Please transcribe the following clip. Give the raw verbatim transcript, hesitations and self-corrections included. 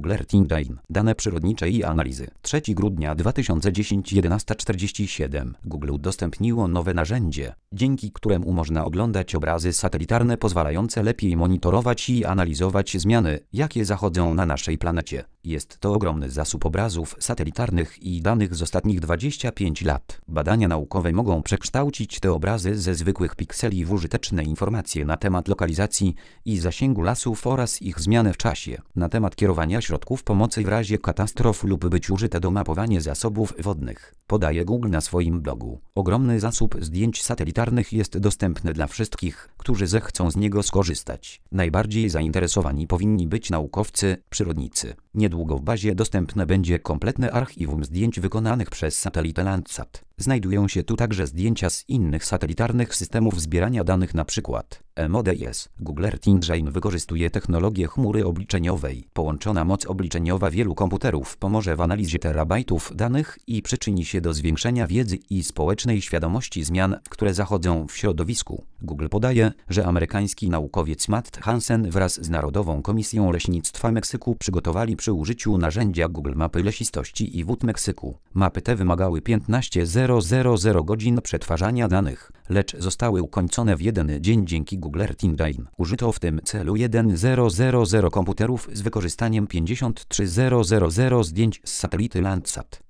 Google Earth Engine. Dane przyrodnicze i analizy. trzeciego grudnia dwa tysiące dziesiątego jedenasta czterdzieści siedem. Google udostępniło nowe narzędzie, dzięki któremu można oglądać obrazy satelitarne pozwalające lepiej monitorować i analizować zmiany, jakie zachodzą na naszej planecie. Jest to ogromny zasób obrazów satelitarnych i danych z ostatnich dwudziestu pięciu lat. Badania naukowe mogą przekształcić te obrazy ze zwykłych pikseli w użyteczne informacje na temat lokalizacji i zasięgu lasów oraz ich zmiany w czasie, na temat kierowania środków pomocy w razie katastrof lub być użyte do mapowania zasobów wodnych, podaje Google na swoim blogu. Ogromny zasób zdjęć satelitarnych jest dostępny dla wszystkich, którzy zechcą z niego skorzystać. Najbardziej zainteresowani powinni być naukowcy, przyrodnicy. Niedługo w bazie dostępne będzie kompletne archiwum zdjęć wykonanych przez satelitę Landsat. Znajdują się tu także zdjęcia z innych satelitarnych systemów zbierania danych, np. M O D S. Google Earth Engine wykorzystuje technologię chmury obliczeniowej. Połączona moc obliczeniowa wielu komputerów pomoże w analizie terabajtów danych i przyczyni się do zwiększenia wiedzy i społecznej świadomości zmian, które zachodzą w środowisku. Google podaje, że amerykański naukowiec Matt Hansen wraz z Narodową Komisją Leśnictwa Meksyku przygotowali przy użyciu narzędzia Google mapy lesistości i wód Meksyku. Mapy te wymagały piętnaście tysięcy godzin przetwarzania danych, lecz zostały ukończone w jeden dzień dzięki Google Earth Engine. Użyto w tym celu tysiąc komputerów z wykorzystaniem pięćdziesiąt trzy tysiące zdjęć z satelity Landsat.